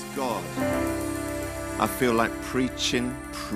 God. I feel like preaching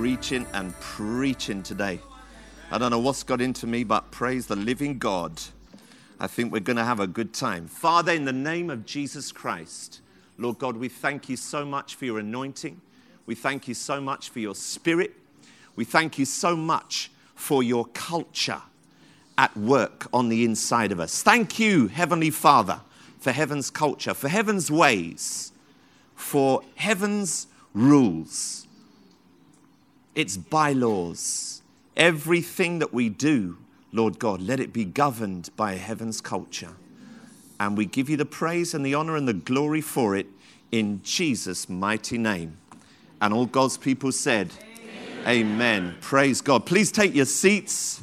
today. I don't know what's got into me, but praise the living God. I think we're going to have a good time. Father, in the name of Jesus Christ, Lord God, we thank you so much for your anointing. We thank you so much for your spirit. We thank you so much for your culture at work on the inside of us. Thank you, Heavenly Father, for heaven's culture, for heaven's ways, for heaven's rules, its bylaws. Everything that we do, Lord God, let it be governed by heaven's culture. And we give you the praise and the honor and the glory for it in Jesus' mighty name. And all God's people said, Amen. Praise God. Please take your seats.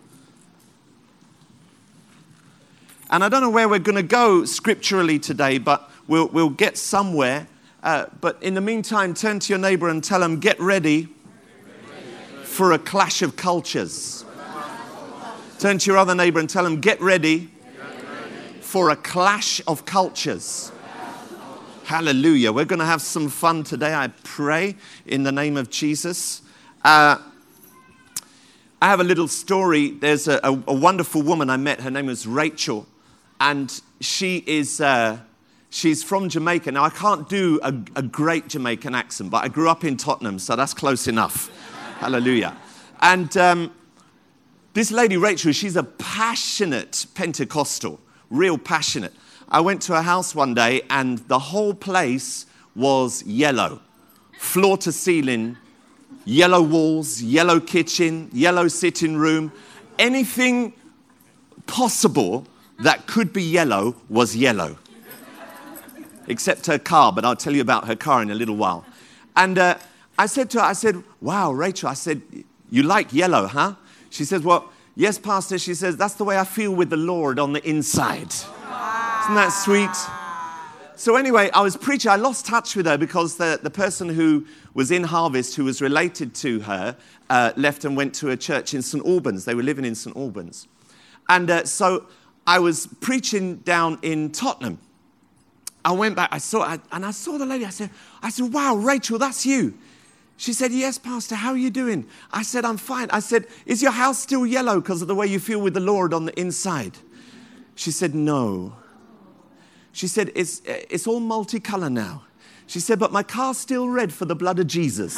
And I don't know where we're going to go scripturally today, but we'll get somewhere. But in the meantime, turn to your neighbor and tell them, get ready for a clash of cultures. Turn to your other neighbor and tell them, get ready for a clash of cultures. Hallelujah. We're going to have some fun today, I pray, in the name of Jesus. I have a little story. There's a wonderful woman I met. Her name was Rachel. And she's from Jamaica. Now, I can't do a great Jamaican accent, but I grew up in Tottenham, so that's close enough. Hallelujah. And this lady, Rachel, she's a passionate Pentecostal, real passionate. I went to her house one day, and the whole place was yellow. Floor to ceiling, yellow walls, yellow kitchen, yellow sitting room. Anything possible that could be yellow was yellow. Except her car, but I'll tell you about her car in a little while. And I said to her, wow, Rachel, I said, you like yellow, huh? She says, well, yes, Pastor. She says, that's the way I feel with the Lord on the inside. Isn't that sweet? So anyway, I was preaching. I lost touch with her because the person who was in Harvest, who was related to her, left and went to a church in St. Albans. They were living in St. Albans. And so I was preaching down in Tottenham. I went back, I saw the lady. I said, wow, Rachel, that's you. She said, yes, Pastor, how are you doing? I said, I'm fine. I said, is your house still yellow because of the way you feel with the Lord on the inside? She said, no. She said, it's all multicolour now. She said, but my car's still red for the blood of Jesus.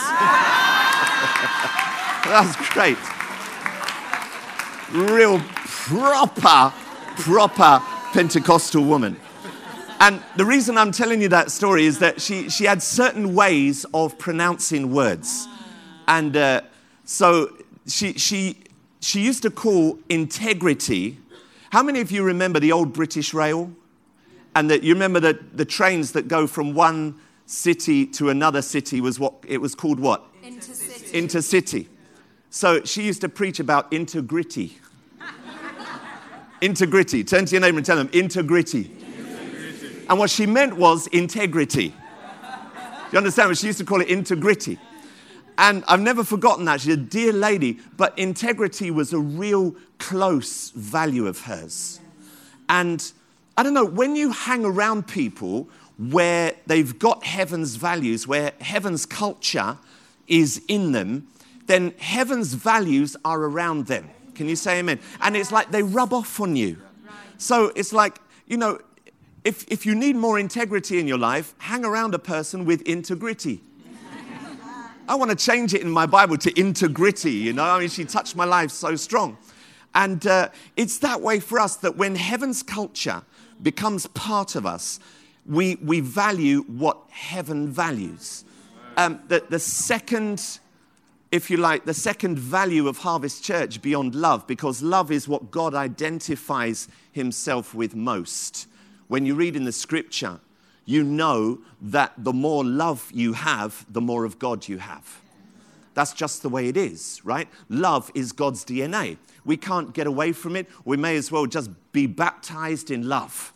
That's great. Real proper Pentecostal woman. And the reason I'm telling you that story is that she had certain ways of pronouncing words. And so she used to call integrity. How many of you remember the old British Rail? And that you remember the trains that go from one city to another city was called what? Intercity. Intercity. So she used to preach about integrity. Integrity. Turn to your neighbor and tell them, integrity. And what she meant was integrity. You understand? She used to call it integrity. And I've never forgotten that. She's a dear lady, but integrity was a real close value of hers. And I don't know, when you hang around people where they've got heaven's values, where heaven's culture is in them, then heaven's values are around them. Can you say amen? And it's like they rub off on you. So it's like, you know, if you need more integrity in your life, hang around a person with integrity. I want to change it in my Bible to integrity, you know. I mean, she touched my life so strong. And it's that way for us, that when heaven's culture becomes part of us, we value what heaven values. The second, if you like, the second value of Harvest Church beyond love, because love is what God identifies himself with most. When you read in the scripture, you know that the more love you have, the more of God you have. That's just the way it is, right? Love is God's DNA. We can't get away from it. We may as well just be baptized in love.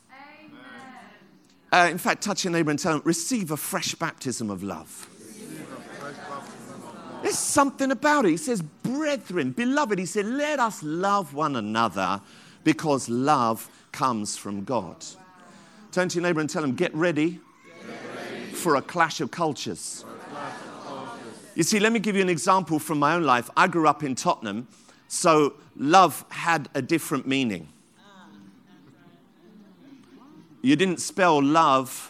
Amen. In fact, touch your neighbor and tell them, receive a fresh baptism of love. There's something about it. He says, brethren, beloved, he said, let us love one another because love comes from God. Turn to your neighbor and tell him, get ready for a clash of cultures. You see, let me give you an example from my own life. I grew up in Tottenham, so love had a different meaning. You didn't spell love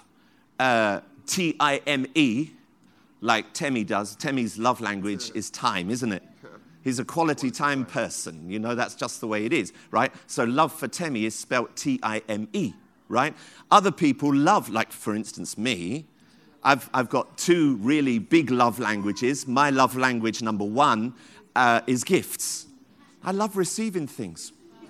T-I-M-E like Temmie does. Temmie's love language is time, isn't it? He's a quality time person. You know, that's just the way it is, right? So love for Temmie is spelled T-I-M-E, right? Other people love, like for instance me, I've got two really big love languages. My love language number one is gifts. I love receiving things.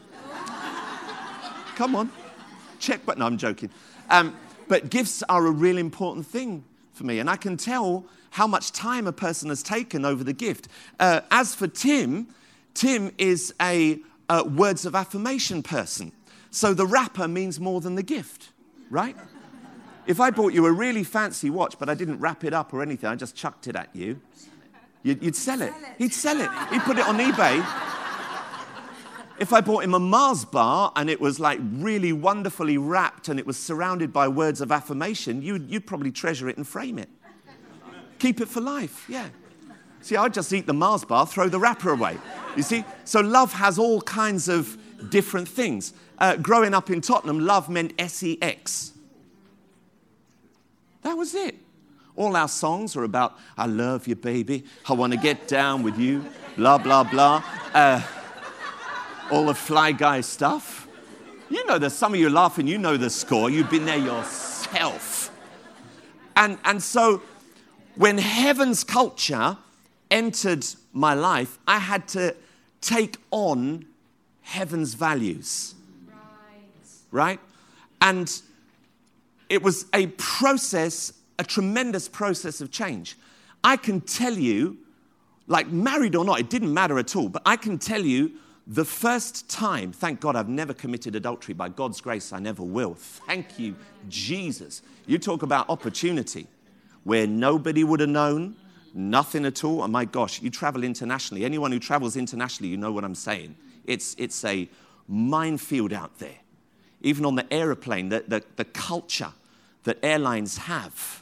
Come on. Check, but no, I'm joking. But gifts are a really important thing for me. And I can tell how much time a person has taken over the gift. As for Tim is a words of affirmation person. So the wrapper means more than the gift, right? If I bought you a really fancy watch, but I didn't wrap it up or anything, I just chucked it at you, you'd sell it. He'd sell it. He'd put it on eBay. If I bought him a Mars bar and it was like really wonderfully wrapped and it was surrounded by words of affirmation, you'd probably treasure it and frame it. Keep it for life, yeah. See, I'd just eat the Mars bar, throw the wrapper away. You see? So love has all kinds of different things. Growing up in Tottenham, love meant sex. That was it. All our songs were about, I love you, baby. I want to get down with you. Blah, blah, blah. All the Fly Guy stuff. You know, there's some of you laughing. You know the score. You've been there yourself. And so when heaven's culture entered my life, I had to take on heaven's values. Right? And it was a process, a tremendous process of change. I can tell you, like married or not, it didn't matter at all, but I can tell you the first time, thank God I've never committed adultery. By God's grace, I never will. Thank you, Jesus. You talk about opportunity where nobody would have known, nothing at all. Oh my gosh, you travel internationally. Anyone who travels internationally, you know what I'm saying. It's a minefield out there. Even on the aeroplane, the culture that airlines have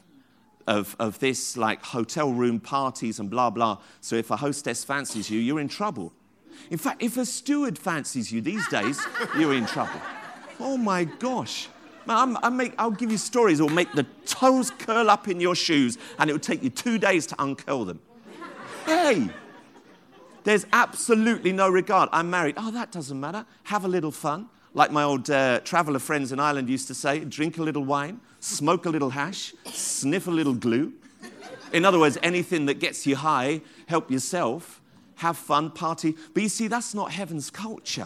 of this, like hotel room parties and blah, blah. So if a hostess fancies you, you're in trouble. In fact, if a steward fancies you these days, you're in trouble. Oh my gosh. Man, I'll give you stories that will make the toes curl up in your shoes and it will take you 2 days to uncurl them. Hey, there's absolutely no regard. I'm married. Oh, that doesn't matter. Have a little fun. Like my old traveller friends in Ireland used to say, drink a little wine, smoke a little hash, sniff a little glue. In other words, anything that gets you high, help yourself, have fun, party. But you see, that's not heaven's culture.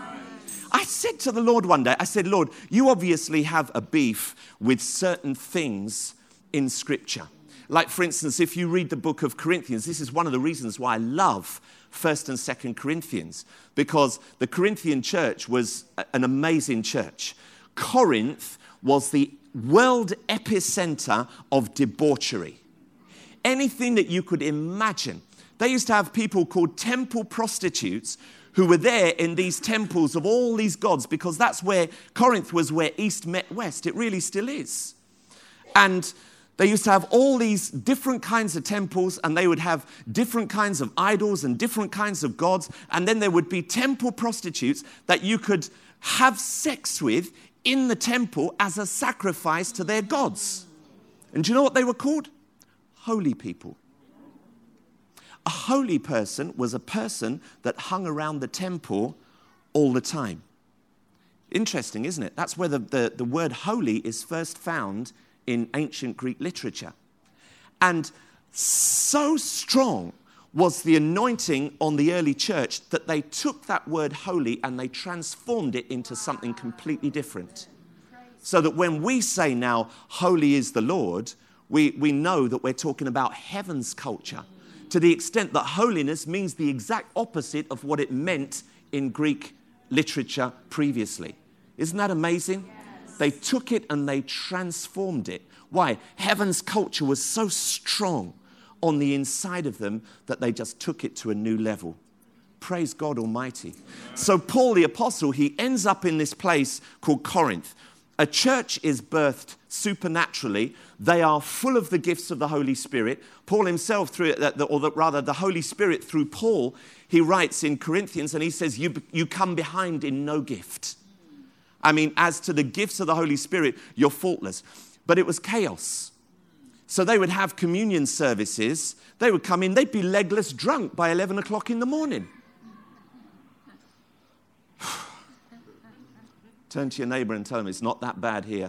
I said to the Lord one day, I said, Lord, you obviously have a beef with certain things in Scripture. Like, for instance, if you read the book of Corinthians, this is one of the reasons why I love 1st and 2nd Corinthians, because the Corinthian church was an amazing church. Corinth was the world epicenter of debauchery. Anything that you could imagine. They used to have people called temple prostitutes who were there in these temples of all these gods, because that's where Corinth was, where East met West. It really still is. And they used to have all these different kinds of temples, and they would have different kinds of idols and different kinds of gods. And then there would be temple prostitutes that you could have sex with in the temple as a sacrifice to their gods. And do you know what they were called? Holy people. A holy person was a person that hung around the temple all the time. Interesting, isn't it? That's where the word holy is first found in ancient Greek literature. And so strong was the anointing on the early church that they took that word holy and they transformed it into something completely different. So that when we say now, holy is the Lord, we know that we're talking about heaven's culture, to the extent that holiness means the exact opposite of what it meant in Greek literature previously. Isn't that amazing? Yes. They took it and they transformed it. Why? Heaven's culture was so strong on the inside of them that they just took it to a new level. Praise God Almighty. So Paul the Apostle, he ends up in this place called Corinth. A church is birthed supernaturally. They are full of the gifts of the Holy Spirit. Paul himself, the Holy Spirit through Paul, he writes in Corinthians and he says, you come behind in no gift. I mean, as to the gifts of the Holy Spirit, you're faultless. But it was chaos. So they would have communion services. They would come in, they'd be legless drunk by 11 o'clock in the morning. Turn to your neighbor and tell them it's not that bad here.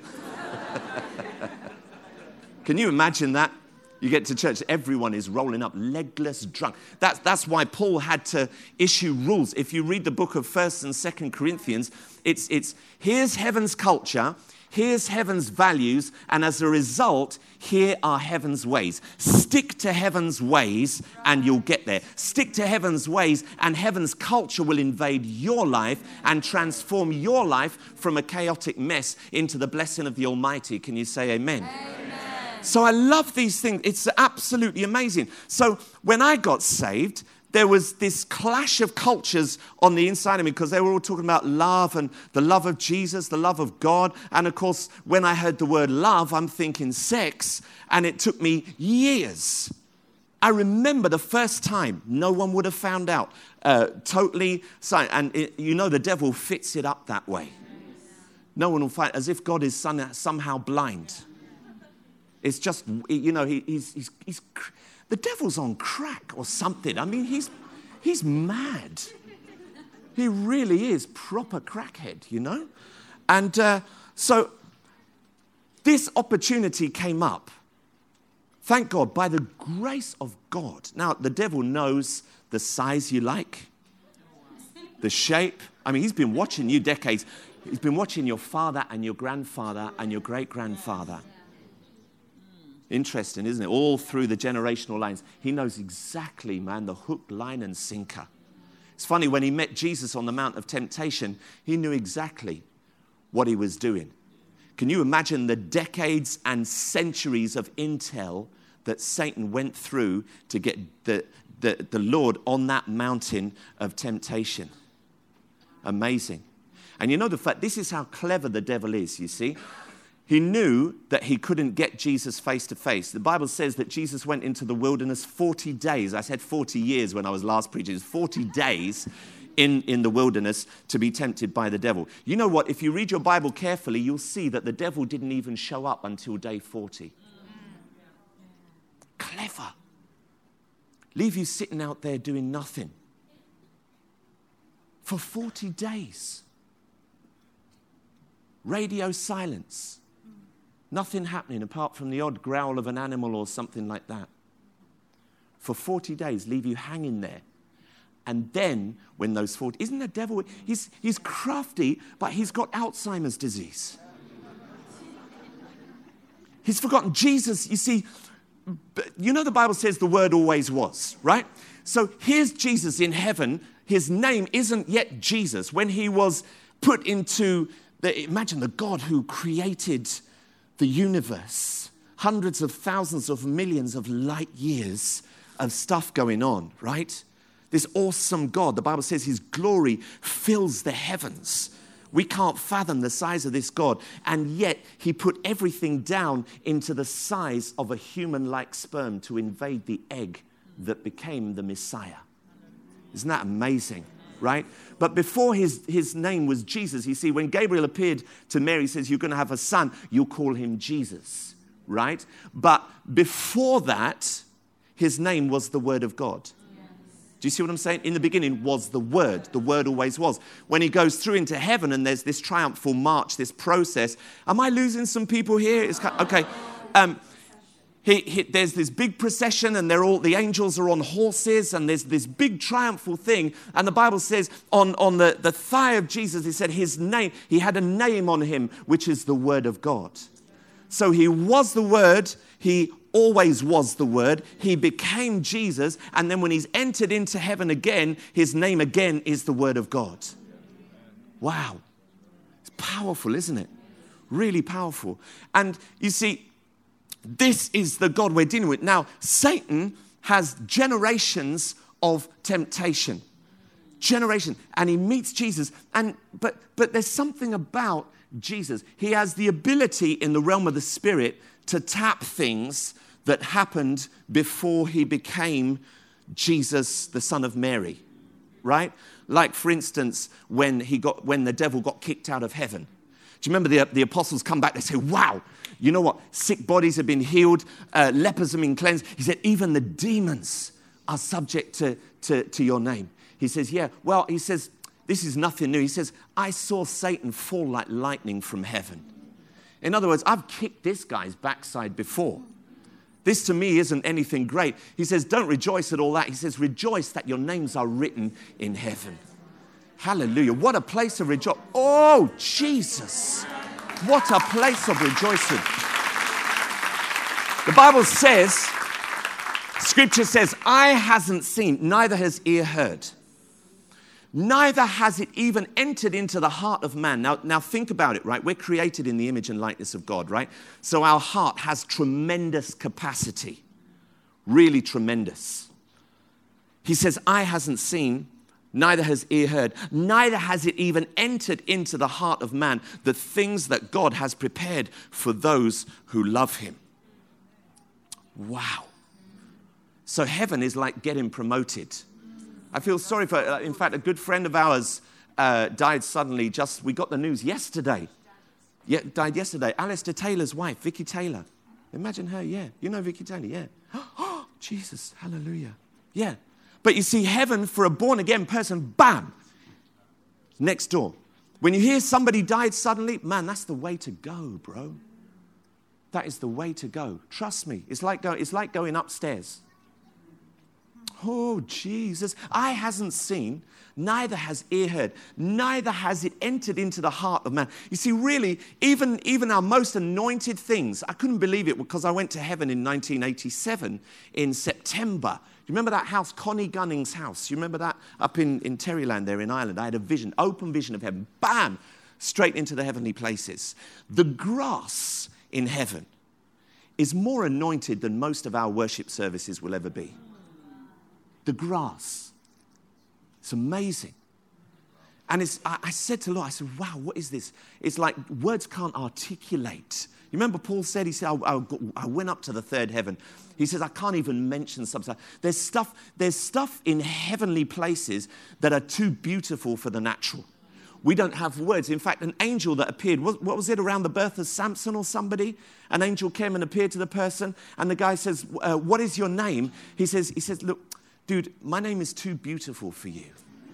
Can you imagine that? You get to church, everyone is rolling up, legless drunk. That's why Paul had to issue rules. If you read the book of 1st and 2nd Corinthians, it's here's heaven's culture, here's heaven's values, and as a result, here are heaven's ways. Stick to heaven's ways and you'll get there. Stick to heaven's ways and heaven's culture will invade your life and transform your life from a chaotic mess into the blessing of the Almighty. Can you say amen? Amen. So I love these things. It's absolutely amazing. So when I got saved, there was this clash of cultures on the inside of me because they were all talking about love and the love of Jesus, the love of God. And of course, when I heard the word love, I'm thinking sex. And it took me years. I remember the first time, no one would have found out. Totally silent. And the devil fits it up that way. No one will find, as if God is somehow blind. It's just, he's the devil's on crack or something. I mean, he's mad. He really is proper crackhead, And so this opportunity came up. Thank God, by the grace of God. Now, the devil knows the size you like, the shape. I mean, he's been watching you decades. He's been watching your father and your grandfather and your great-grandfather. Interesting, isn't it? All through the generational lines. He knows exactly, man, the hook, line, and sinker. It's funny, when he met Jesus on the Mount of Temptation, he knew exactly what he was doing. Can you imagine the decades and centuries of intel that Satan went through to get the Lord on that mountain of temptation? Amazing. And the fact, this is how clever the devil is, you see. He knew that he couldn't get Jesus face to face. The Bible says that Jesus went into the wilderness 40 days. I said 40 years when I was last preaching. It was 40 days in the wilderness to be tempted by the devil. You know what? If you read your Bible carefully, you'll see that the devil didn't even show up until day 40. Clever. Leave you sitting out there doing nothing for 40 days. Radio silence. Nothing happening apart from the odd growl of an animal or something like that. For 40 days, leave you hanging there. And then, when those 40... Isn't the devil... He's crafty, but he's got Alzheimer's disease. He's forgotten Jesus. You see, the Bible says the Word always was, right? So here's Jesus in heaven. His name isn't yet Jesus. When he was put into... Imagine the God who created the universe, hundreds of thousands of millions of light years of stuff going on, right? This awesome God, the Bible says his glory fills the heavens. We can't fathom the size of this God, and yet he put everything down into the size of a human-like sperm to invade the egg that became the Messiah. Isn't that amazing? Right? But before his name was Jesus, you see, when Gabriel appeared to Mary, he says, you're going to have a son, you'll call him Jesus, right? But before that, his name was the Word of God. Yes. Do you see what I'm saying? In the beginning was the Word always was. When he goes through into heaven and there's this triumphal march, this process, am I losing some people here? Okay. There's this big procession and the angels are on horses and there's this big triumphal thing. And the Bible says on the thigh of Jesus, it said his name, he had a name on him, which is the Word of God. So he was the Word, he always was the Word, he became Jesus. And then when he's entered into heaven again, his name again is the Word of God. Wow. It's powerful, isn't it? Really powerful. And you see, this is the God we're dealing with. Now, Satan has generations of temptation. And he meets Jesus. But there's something about Jesus. He has the ability in the realm of the Spirit to tap things that happened before he became Jesus, the Son of Mary, right? Like, for instance, when the devil got kicked out of heaven. Do you remember the apostles come back, they say, wow, you know what? Sick bodies have been healed, lepers have been cleansed. He said, even the demons are subject to your name. He says, yeah, well, he says, this is nothing new. He says, I saw Satan fall like lightning from heaven. In other words, I've kicked this guy's backside before. This to me isn't anything great. He says, don't rejoice at all that. He says, rejoice that your names are written in heaven. Hallelujah. What a place of rejoicing. Oh, Jesus. What a place of rejoicing. The Bible says, Scripture says, eye hasn't seen, neither has ear heard. Neither has it even entered into the heart of man. Now think about it, right? We're created in the image and likeness of God, right? So our heart has tremendous capacity. Really tremendous. He says, eye hasn't seen, neither has ear heard, neither has it even entered into the heart of man the things that God has prepared for those who love him. Wow. So heaven is like getting promoted. I feel sorry for, in fact, a good friend of ours died suddenly. We got the news yesterday. Yeah, died yesterday. Alistair Taylor's wife, Vicky Taylor. Imagine her, yeah. You know Vicky Taylor, yeah. Oh, Jesus, hallelujah. Yeah. But you see, heaven for a born-again person, bam, next door. When you hear somebody died suddenly, man, that's the way to go, bro. That is the way to go. Trust me. It's like going upstairs. Oh, Jesus. Eye hasn't seen, neither has ear heard, neither has it entered into the heart of man. You see, really, even our most anointed things, I couldn't believe it because I went to heaven in 1987 in September. You remember that house, Connie Gunning's house? You remember that up in Terryland there in Ireland? I had a vision, open vision of heaven. Bam! Straight into the heavenly places. The grass in heaven is more anointed than most of our worship services will ever be. The grass. It's amazing. And I said to the Lord, I said, wow, what is this? It's like words can't articulate. You remember Paul said, he said, I went up to the third heaven. He says, I can't even mention some stuff. There's stuff in heavenly places that are too beautiful for the natural. We don't have words. In fact, an angel that appeared, what was it, around the birth of Samson or somebody? An angel came and appeared to the person, and the guy says, what is your name? He says, look, dude, my name is too beautiful for you.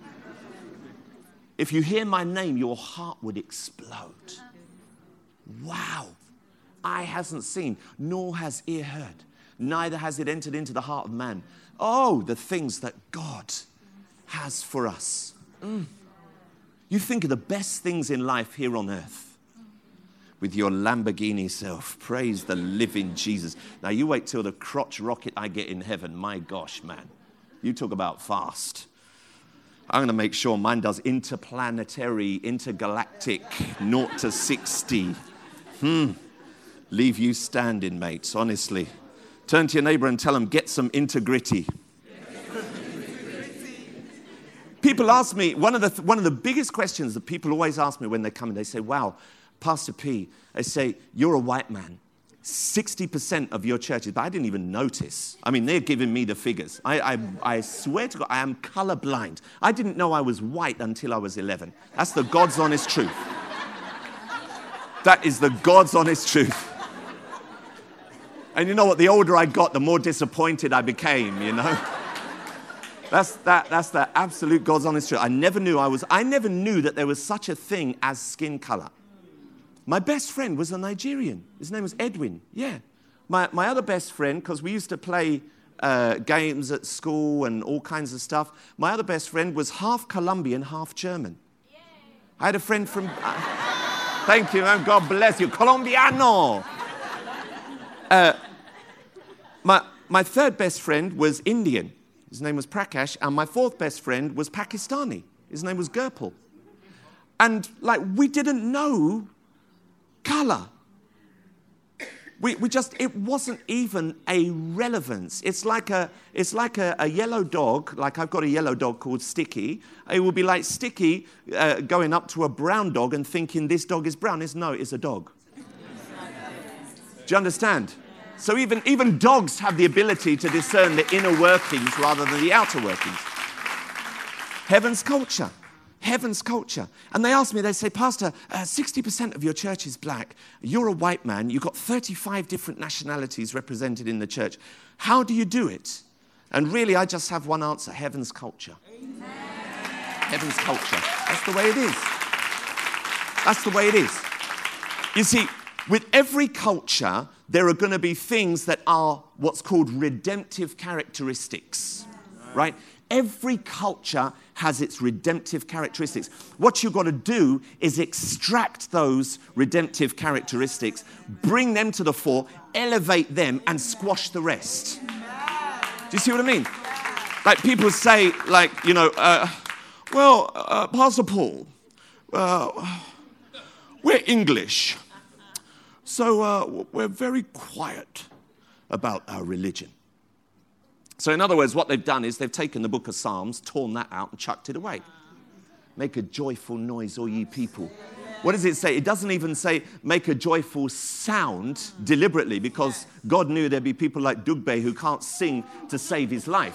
If you hear my name, your heart would explode. Wow. Eye hasn't seen, nor has ear heard. Neither has it entered into the heart of man. Oh, the things that God has for us. You think of the best things in life here on earth. With your Lamborghini self. Praise the living Jesus. Now you wait till the crotch rocket I get in heaven. My gosh, man. You talk about fast. I'm going to make sure mine does interplanetary, intergalactic, 0 to 60. Leave you standing, mates, honestly. Turn to your neighbor and tell them, get some intergritty. People ask me, one of the biggest questions that people always ask me when they come in, they say, wow, Pastor P, they say, you're a white man. 60% of your churches, but I didn't even notice. I mean, they're giving me the figures. I swear to God, I am colorblind. I didn't know I was white until I was 11. That's the God's honest truth. That is the God's honest truth. And you know what? The older I got, the more disappointed I became, you know? That's the absolute God's honest truth. I never knew that there was such a thing as skin color. My best friend was a Nigerian. His name was Edwin. Yeah. My other best friend, because we used to play games at school and all kinds of stuff. My other best friend was half Colombian, half German. Yay. I had a friend from... thank you, man. God bless you. Colombiano. My third best friend was Indian. His name was Prakash. And my fourth best friend was Pakistani. His name was Gurpal. And, we didn't know color. it wasn't even a relevance. It's like a yellow dog, like I've got a yellow dog called Sticky. It would be like Sticky going up to a brown dog and thinking this dog is brown. No, it's a dog. Do you understand? So even dogs have the ability to discern the inner workings rather than the outer workings. Heaven's culture. Heaven's culture. And they ask me, they say, Pastor, 60% of your church is black. You're a white man. You've got 35 different nationalities represented in the church. How do you do it? And really, I just have one answer. Heaven's culture. Amen. Heaven's culture. That's the way it is. That's the way it is. You see, with every culture, there are going to be things that are what's called redemptive characteristics, right? Every culture has its redemptive characteristics. What you've got to do is extract those redemptive characteristics, bring them to the fore, elevate them, and squash the rest. Do you see what I mean? Like people say, like, Pastor Paul, we're English, so we're very quiet about our religion. So in other words, what they've done is they've taken the book of Psalms, torn that out and chucked it away. Make a joyful noise, all ye people. What does it say? It doesn't even say make a joyful sound deliberately, because God knew there'd be people like Dugbe who can't sing to save his life.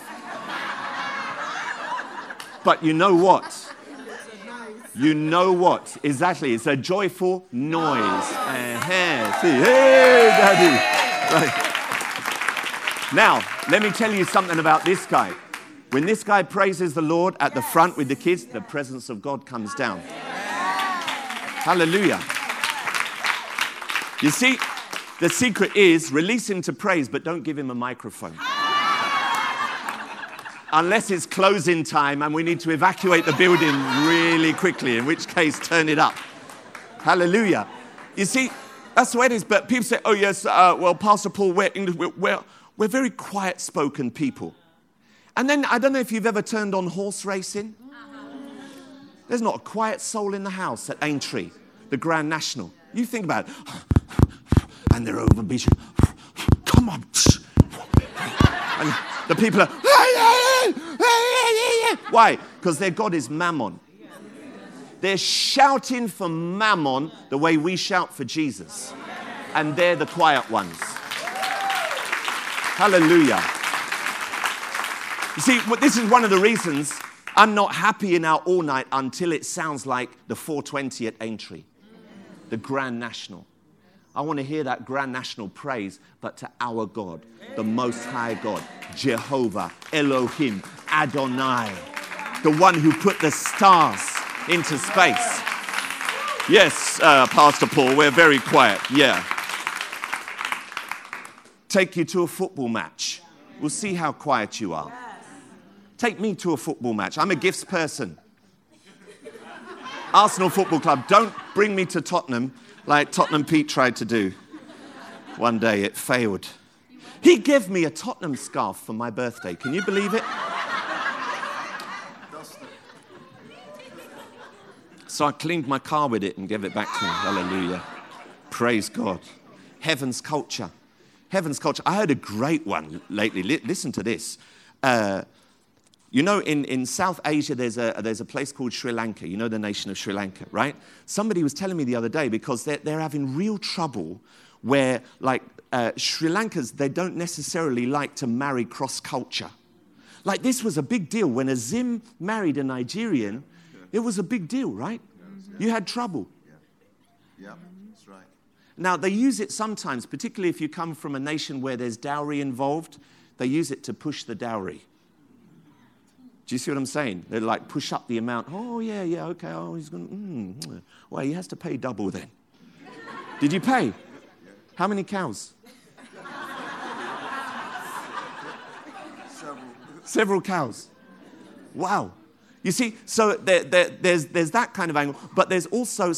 But you know what? You know what? Exactly. It's a joyful noise. See, hey, Daddy. Right. Now, let me tell you something about this guy. When this guy praises the Lord at the front with the kids, the presence of God comes down. Hallelujah. You see, the secret is release him to praise, but don't give him a microphone. Unless it's closing time and we need to evacuate the building really quickly, in which case, turn it up. Hallelujah. You see, that's the way it is. But people say, oh, yes, Pastor Paul, we're English, we're very quiet-spoken people. And then, I don't know if you've ever turned on horse racing. There's not a quiet soul in the house at Aintree, the Grand National. You think about it. And they're over beach. Come on. And the people are... Why? Because their God is Mammon. They're shouting for Mammon the way we shout for Jesus. And they're the quiet ones. Hallelujah. You see, this is one of the reasons I'm not happy in our all night until it sounds like the 420 at Aintree, the Grand National. I want to hear that Grand National praise, but to our God, the Most High God, Jehovah, Elohim, Adonai, the one who put the stars into space. Yes, Pastor Paul, we're very quiet. Yeah. Take you to a football match. We'll see how quiet you are. Take me to a football match. I'm a gifts person. Arsenal Football Club, don't bring me to Tottenham like Tottenham Pete tried to do. One day it failed. He gave me a Tottenham scarf for my birthday. Can you believe it? So I cleaned my car with it and gave it back to him. Hallelujah. Praise God. Heaven's culture. Heaven's culture. I heard a great one lately. Listen to this. In South Asia, there's a place called Sri Lanka. You know the nation of Sri Lanka, right? Somebody was telling me the other day because they're having real trouble where, Sri Lankans, they don't necessarily like to marry cross-culture. Like, this was a big deal. When Azim married a Nigerian, it was a big deal, right? You had trouble. Yeah, that's right. Now, they use it sometimes, particularly if you come from a nation where there's dowry involved, they use it to push the dowry. Do you see what I'm saying? They push up the amount. Oh, yeah, okay. Oh, he's going to, well, he has to pay double then. Did you pay? How many cows? Several cows. Wow. You see, so there's that kind of angle. But there's also,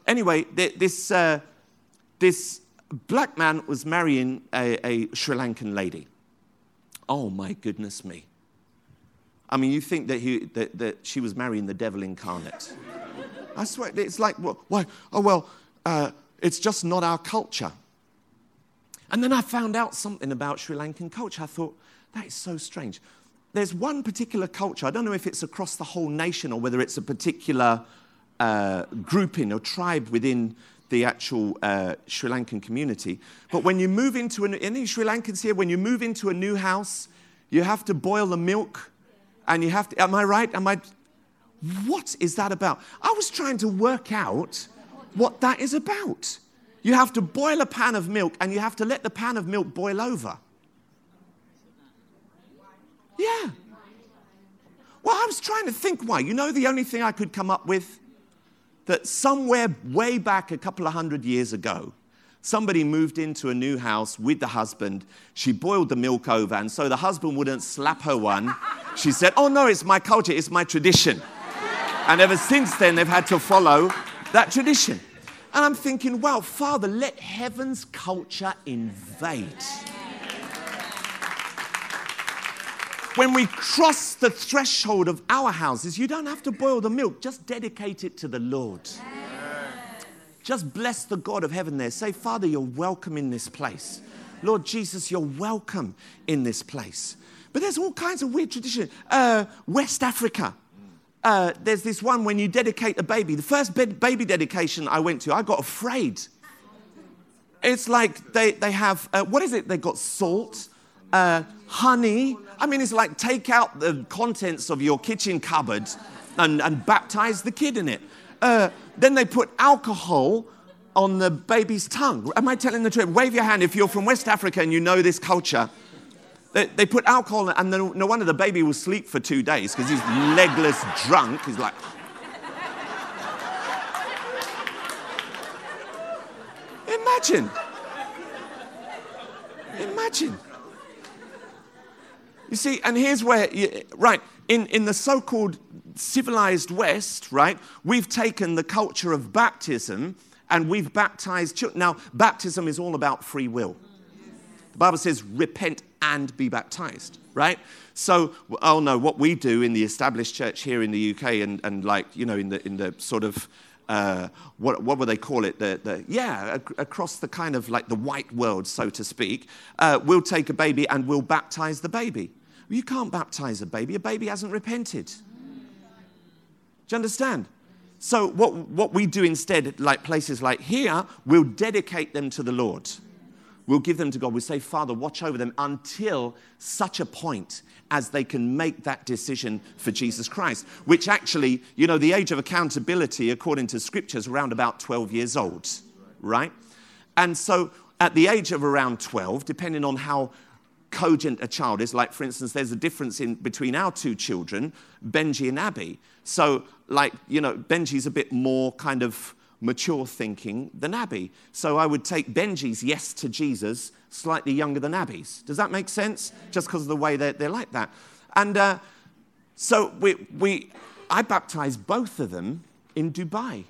this black man was marrying a Sri Lankan lady. Oh, my goodness me. I mean, you think that she was marrying the devil incarnate. I swear, it's like, why? Oh, well, it's just not our culture. And then I found out something about Sri Lankan culture. I thought, that is so strange. There's one particular culture, I don't know if it's across the whole nation or whether it's a particular grouping or tribe within the actual Sri Lankan community. But when you move into any Sri Lankans here, when you move into a new house, you have to boil the milk and you have to, am I right? What is that about? I was trying to work out what that is about. You have to boil a pan of milk and you have to let the pan of milk boil over. Yeah. Well, I was trying to think why. You know, the only thing I could come up with, that somewhere way back a couple of 100 years ago, somebody moved into a new house with the husband. She boiled the milk over, and so the husband wouldn't slap her one. She said, oh no, it's my culture, it's my tradition. And ever since then, they've had to follow that tradition. And I'm thinking, wow, Father, let heaven's culture invade. When we cross the threshold of our houses, you don't have to boil the milk. Just dedicate it to the Lord. Just bless the God of heaven there. Say, Father, you're welcome in this place. Lord Jesus, you're welcome in this place. But there's all kinds of weird tradition. West Africa. There's this one when you dedicate a baby. The first baby dedication I went to, I got afraid. It's like they have, what is it? They got salt, honey. I mean, it's like take out the contents of your kitchen cupboard and baptize the kid in it. Then they put alcohol on the baby's tongue. Am I telling the truth? Wave your hand if you're from West Africa and you know this culture. They put alcohol in it, and no wonder the baby will sleep for 2 days because he's legless drunk. He's like... Imagine. You see, and here's where, in the so-called civilized West, right, we've taken the culture of baptism and we've baptized children. Now, baptism is all about free will. The Bible says, repent and be baptized, right? So, oh no, what we do in the established church here in the UK and like, you know, in the sort of, what would they call it? Across the kind of like the white world, so to speak, we'll take a baby and we'll baptize the baby. You can't baptize a baby. A baby hasn't repented. Do you understand? So what we do instead, like places like here, we'll dedicate them to the Lord. We'll give them to God. We say, Father, watch over them until such a point as they can make that decision for Jesus Christ, which actually, you know, the age of accountability, according to Scripture, is around about 12 years old, right? And so at the age of around 12, depending on how cogent a child is, like, for instance, there's a difference between our two children, Benji and Abby. So, like, you know, Benji's a bit more kind of mature thinking than Abby. So I would take Benji's yes to Jesus slightly younger than Abby's. Does that make sense? Just because of the way they're like that. And so I baptized both of them in Dubai.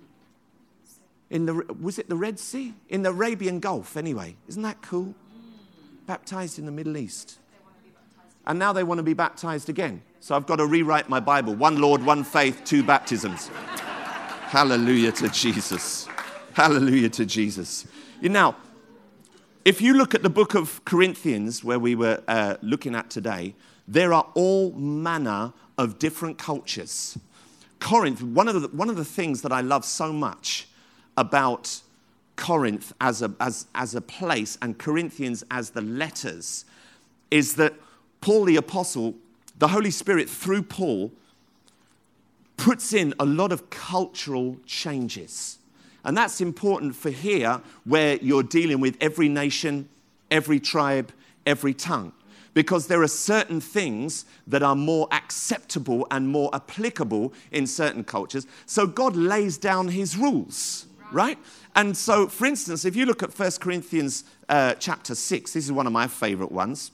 Was it the Red Sea? In the Arabian Gulf, anyway. Isn't that cool? Baptized in the Middle East. And now they want to be baptized again. So I've got to rewrite my Bible. 1 Lord, 1 faith, 2 baptisms. Hallelujah to Jesus. Hallelujah to Jesus. Now, if you look at the book of Corinthians, where we were looking at today, there are all manner of different cultures. Corinth, one of the things that I love so much about Corinth as a place and Corinthians as the letters is that Paul the Apostle, the Holy Spirit through Paul, puts in a lot of cultural changes. And that's important for here, where you're dealing with every nation, every tribe, every tongue. Because there are certain things that are more acceptable and more applicable in certain cultures. So God lays down his rules, right? And so, for instance, if you look at 1 Corinthians chapter 6, this is one of my favorite ones.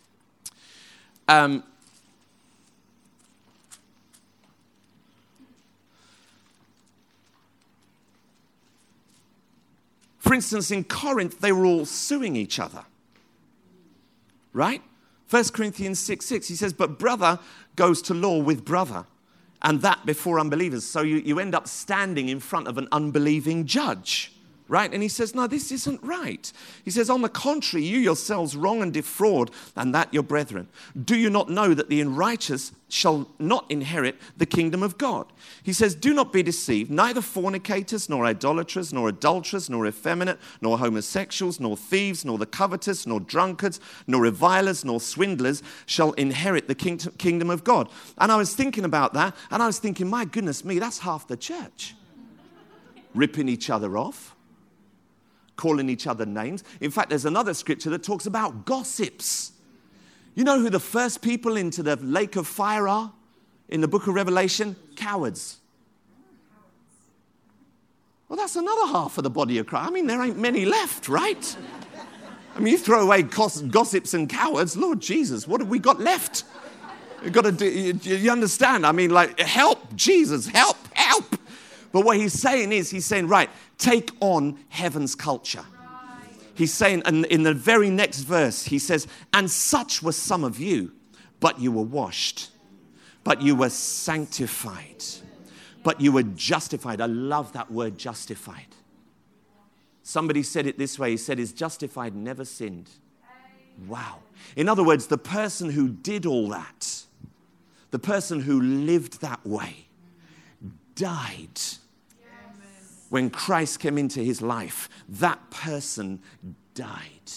For instance, in Corinth, they were all suing each other, right? 1 Corinthians 6:6, he says, but brother goes to law with brother, and that before unbelievers. So you end up standing in front of an unbelieving judge, Right? And he says, no, this isn't right. He says, on the contrary, you yourselves wrong and defraud, and that your brethren. Do you not know that the unrighteous shall not inherit the kingdom of God? He says, do not be deceived, neither fornicators, nor idolaters, nor adulterers, nor effeminate, nor homosexuals, nor thieves, nor the covetous, nor drunkards, nor revilers, nor swindlers shall inherit the kingdom of God. And I was thinking about that, and I was thinking, my goodness me, that's half the church. Ripping each other off. Calling each other names. In fact, there's another scripture that talks about gossips. You know who the first people into the lake of fire are in the book of Revelation? Cowards. Well, that's another half of the body of Christ. I mean, there ain't many left, right? I mean, you throw away gossips and cowards, Lord Jesus, what have we got left? You've got to do, you understand? I mean, like, help, Jesus, help. But what he's saying, right, take on heaven's culture. He's saying, and in the very next verse, he says, and such were some of you, but you were washed, but you were sanctified, but you were justified. I love that word justified. Somebody said it this way. He said, is justified, never sinned. Wow. In other words, the person who did all that, the person who lived that way, died when Christ came into his life. That person died.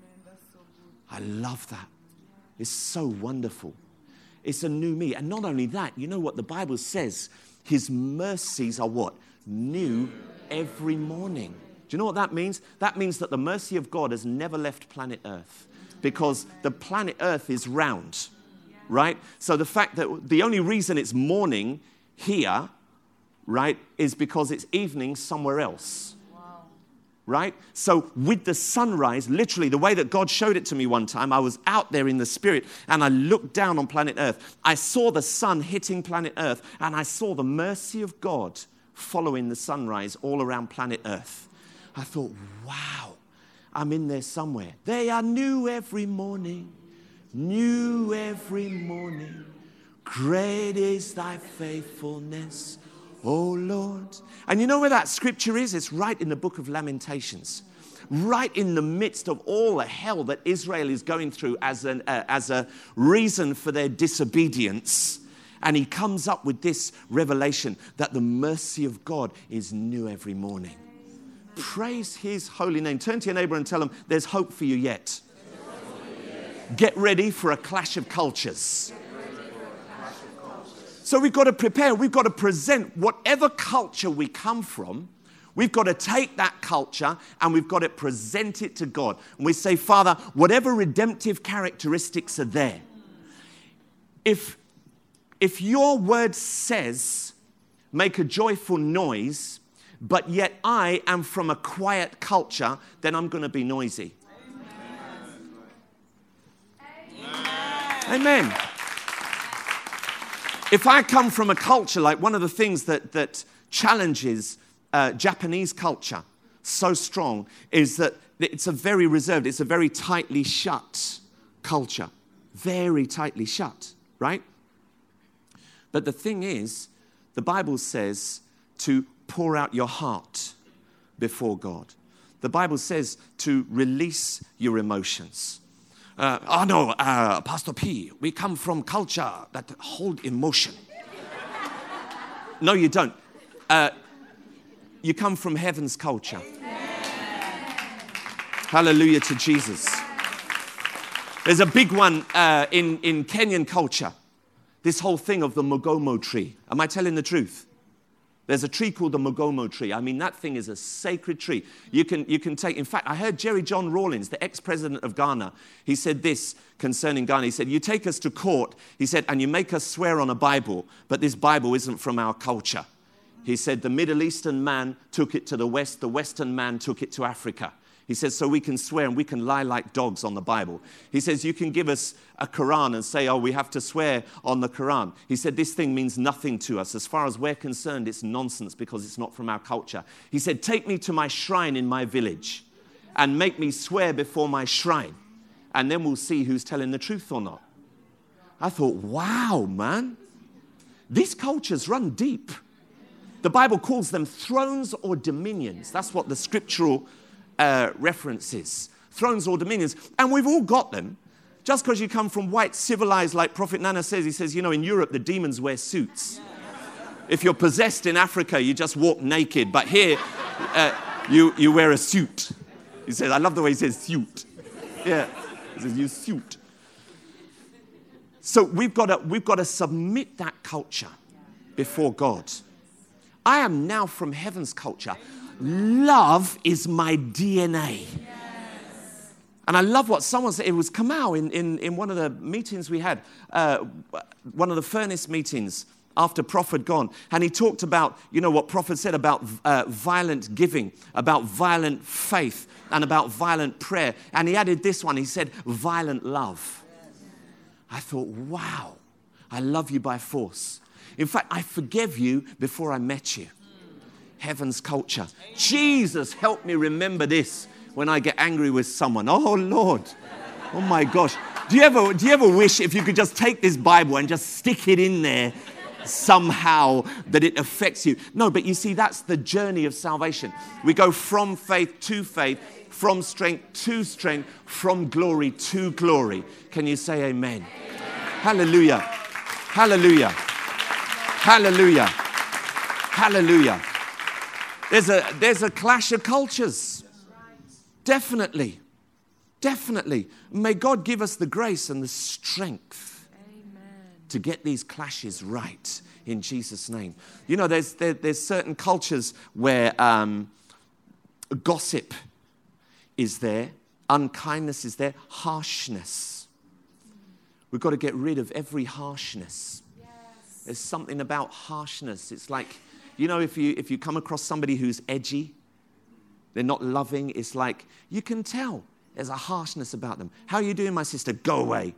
I love that. It's so wonderful. It's a new me. And not only that, you know what the Bible says? His mercies are what? New every morning. Do you know what that means? That means that the mercy of God has never left planet Earth, because the planet Earth is round, right? So the fact that the only reason it's morning here, right, is because it's evening somewhere else. Wow. Right? So with the sunrise, literally the way that God showed it to me one time, I was out there in the spirit and I looked down on planet Earth. I saw the sun hitting planet Earth and I saw the mercy of God following the sunrise all around planet Earth. I thought, wow, I'm in there somewhere. They are new every morning, new every morning. Great is thy faithfulness, oh Lord. And you know where that scripture is? It's right in the book of Lamentations. Right in the midst of all the hell that Israel is going through as a reason for their disobedience. And he comes up with this revelation that the mercy of God is new every morning. Praise his holy name. Turn to your neighbor and tell him there's hope for you yet. Get ready for a clash of cultures. So we've got to prepare. We've got to present whatever culture we come from. We've got to take that culture and we've got to present it to God. And we say, Father, whatever redemptive characteristics are there, if your word says, make a joyful noise, but yet I am from a quiet culture, then I'm going to be noisy. Amen. Amen. If I come from a culture, like one of the things that challenges Japanese culture so strong is that it's a very reserved, it's a very tightly shut culture. Very tightly shut, right? But the thing is, the Bible says to pour out your heart before God. The Bible says to release your emotions. Pastor P, we come from culture that hold emotion. No, you don't. You come from heaven's culture. Hallelujah to Jesus. There's a big one in Kenyan culture. This whole thing of the Mugomo tree. Am I telling the truth? There's a tree called the Mugomo tree. I mean, that thing is a sacred tree. You can take, in fact, I heard Jerry John Rawlings, the ex-president of Ghana, he said this concerning Ghana. He said, you take us to court, he said, and you make us swear on a Bible, but this Bible isn't from our culture. He said, the Middle Eastern man took it to the West, the Western man took it to Africa. He says, so we can swear and we can lie like dogs on the Bible. He says, you can give us a Quran and say, oh, we have to swear on the Quran. He said, this thing means nothing to us. As far as we're concerned, it's nonsense because it's not from our culture. He said, take me to my shrine in my village and make me swear before my shrine. And then we'll see who's telling the truth or not. I thought, wow, man, these cultures run deep. The Bible calls them thrones or dominions. That's what the scriptural reference is. Thrones or dominions. And we've all got them. Just because you come from white, civilized, like Prophet Nana says, he says, in Europe, the demons wear suits. If you're possessed in Africa, you just walk naked. But here, you wear a suit. He says, I love the way he says suit. Yeah, he says, you suit. So we've got to submit that culture before God. I am now from heaven's culture. Love is my DNA. Yes. And I love what someone said. It was Kamau in one of the meetings we had, one of the furnace meetings after Prof had gone. And he talked about, what Prof had said about violent giving, about violent faith, and about violent prayer. And he added this one. He said, violent love. I thought, wow, I love you by force. In fact, I forgave you before I met you. Heaven's culture. Jesus, help me remember this when I get angry with someone. Oh, Lord. Oh, my gosh. Do you ever wish if you could just take this Bible and just stick it in there somehow that it affects you? No, but you see, that's the journey of salvation. We go from faith to faith, from strength to strength, from glory to glory. Can you say amen? Hallelujah. Hallelujah. Hallelujah. Hallelujah. There's a clash of cultures. Definitely. Definitely. May God give us the grace and the strength to get these clashes right in Jesus' name. There's certain cultures where gossip is there, unkindness is there, harshness. We've got to get rid of every harshness. Yes. There's something about harshness. It's like, if you come across somebody who's edgy, they're not loving, it's like, you can tell there's a harshness about them. How are you doing, my sister? Go away.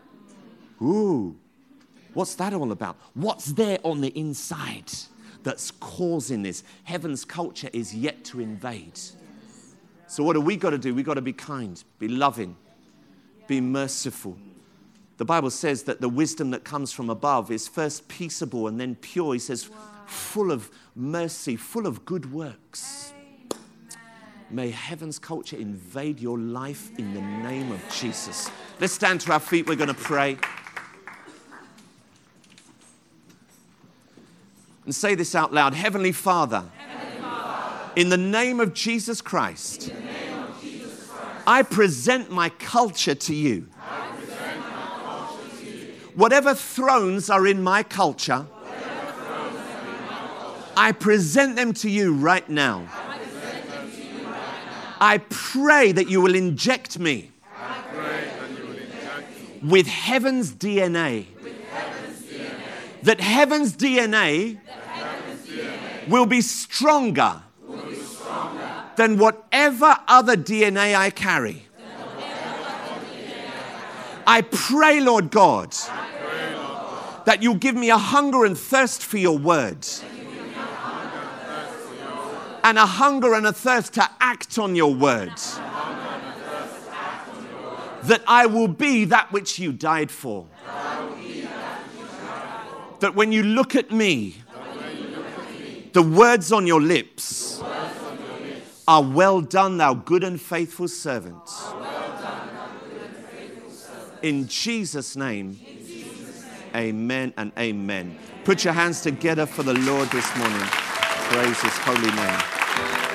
Ooh, what's that all about? What's there on the inside that's causing this? Heaven's culture is yet to invade. So what do we got to do? We've got to be kind, be loving, be merciful. The Bible says that the wisdom that comes from above is first peaceable and then pure. He says, full of mercy, full of good works. May heaven's culture invade your life in the name of Jesus. Let's stand to our feet. We're going to pray. And say this out loud. Heavenly Father, in the name of Jesus Christ, I present my culture to you. Whatever thrones are in my culture, I present them to you right now. I pray that you will inject me with heaven's DNA. That heaven's DNA will be stronger than whatever other DNA I carry. I pray, Lord God, that you'll give me a hunger and thirst for your word. And a hunger and a thirst to act on your word. That I will be that which you died for. That when you look at me, the words on your lips are well done, thou good and faithful servant. In Jesus' name, amen and amen. Put your hands together for the Lord this morning. Praise his holy name.